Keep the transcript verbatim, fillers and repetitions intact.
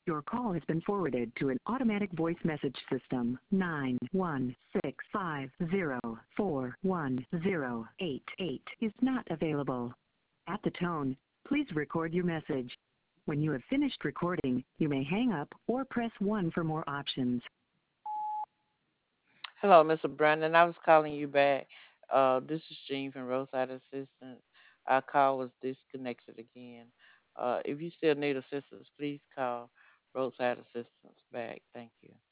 Your call has been forwarded to an automatic voice message system. Nine one six five zero four one zero eight eight is not available. At the tone, please record your message. When you have finished recording, you may hang up or press one for more options. Hello, mister Brandon. I was calling you back. Uh, this is Jean from Roadside Assistance. Our call was disconnected again. Uh, if you still need assistance, please call Roadside Assistance back. Thank you.